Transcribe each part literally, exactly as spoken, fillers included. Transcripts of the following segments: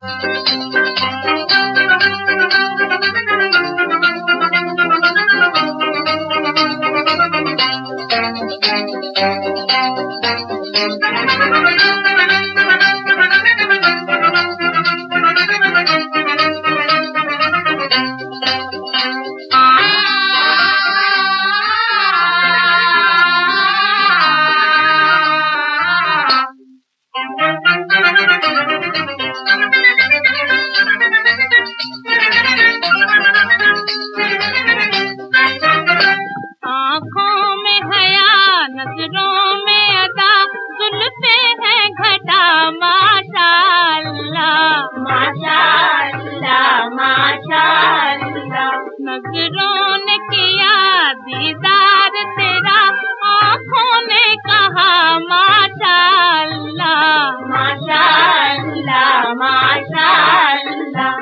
आँखों में हया, नजरों में अदा, जुल्फे हैं घटा, माशाअल्लाह माशाअल्लाह माशाअल्लाह। नजरों ने किया दीदार तेरा, आँखों ने कहा माशाअल्लाह माशाअल्लाह माशाअल्लाह।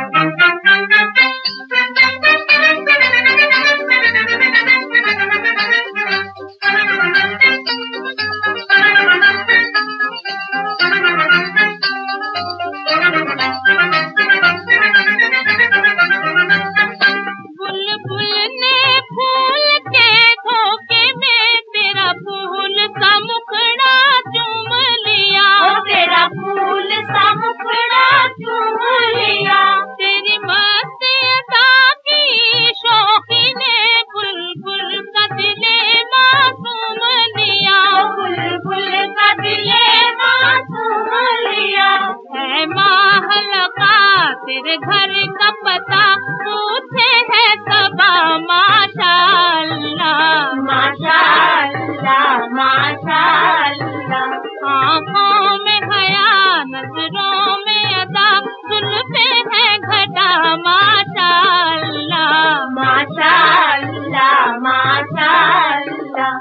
बुलबुल ने फूल के धोखे में तेरा फूल सा मुखड़ा चूम लिया, तेरा फूल सा मुखड़ा चूम लिया। तेरी मस्त अदा की शौकी ने बुलबुल का दिले मासूम लिया, बुलबुल का दिले मासूम लिया। है महलका तेरे घर का पता, पूछे है सबा, माशाअल्लाह माशाअल्लाह माशाअल्लाह। आँखों में हया, नजरों में अदा, जुल्फे हैं घटा, माशाअल्लाह माशाअल्लाह माशाअल्लाह।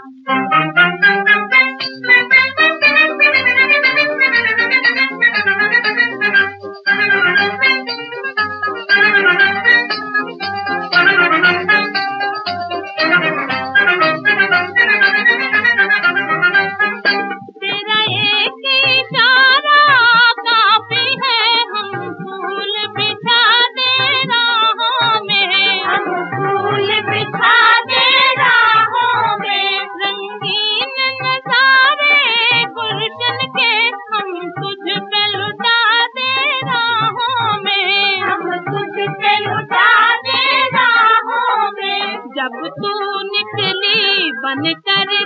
तेरा एक इशारा काफी है, हम फूल बिछा दे राहों में, हम फूल बिछा दे राहों में। रंगीन नजारे गुलशन के हम तुझ पे लुटा दे राहों में, हम तुझ पे लुटा दे राहों में। जब तू निकली बन कर